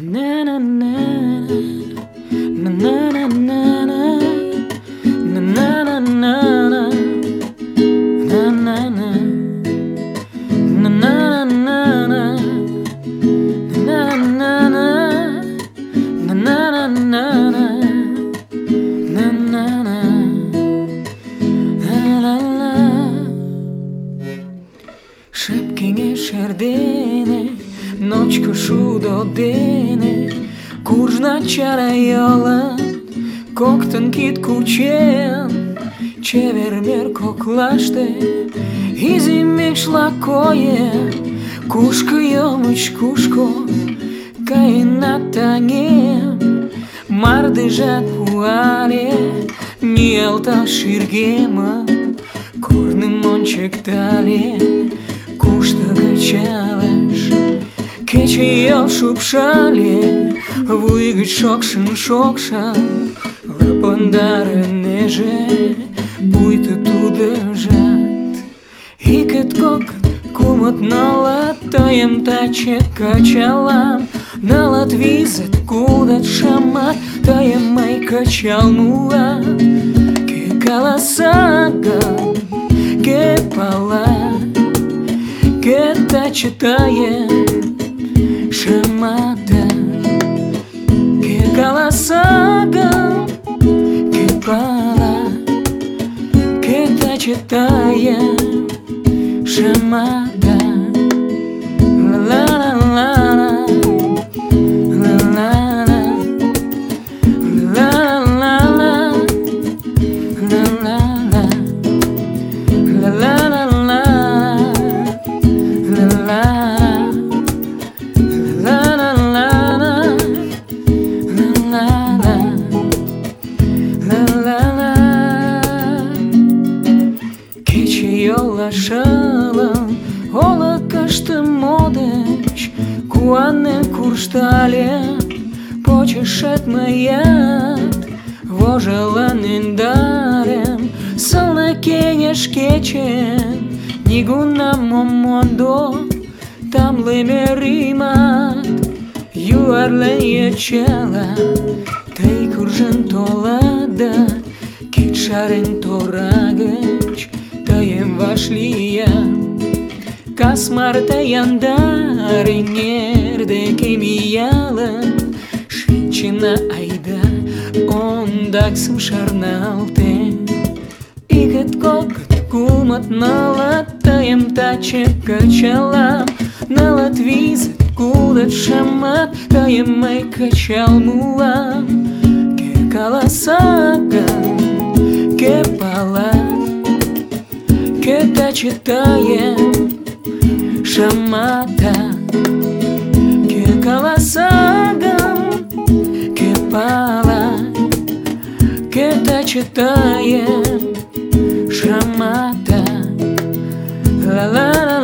Шепкиңе шердене, ночко шудо дене, куржна чара йолын, коктын кид кучен, чевер мер коклаште, изи мечла койен, кушко йомыч кушко, каена таҥем, мардежат пуале, ниялта шӱргемым, корным ончыктале, кушто кычалеш. Кече йол шупшале, вуй гыч шокшын-шокшын лыпландарынеже, пуйто тудыжат. Икыт-кокыт, кумыт-нылыт, тыйым таче кычалам, нылыт-визыт, кудыт-шымыт, тыйым мый кычал муам. Кӧ каласа гын, кӧ пала, кӧ таче тыйым шымата? Кӧ каласа гын, кӧ пала, кӧ таче тыйым шымата? Ла-ла-ла-ла, ла-ла-ла, ла-ла-ла-ла, ла-ла-ла, ла-ла-ла-ла. Кече йолашылын, олыкышты модыч, куанен куржталем, почешет мыят, вожылын ӧндарем, сылне кеҥеж кечен, нигунам ом мондо тамле мӧрымат, юарлен йочала, тый куржын толат да, кид шарен тора гыч тыйым вашлиям. Кас марте яндар эҥер деке миялын, шинчына айда ондаксым шарналтен. Икыт-кокыт, кумыт-нылыт, тыйым таче кычалам, нылыт-визыт, кудыт-шымыт, тыйым мый кычал муам. Кӧ каласа гын, кӧ пала, кӧ таче тыйым шымата? Кӧ каласа гын, кӧ пала, кӧ таче тыйым шымата? Ла-ла-ла.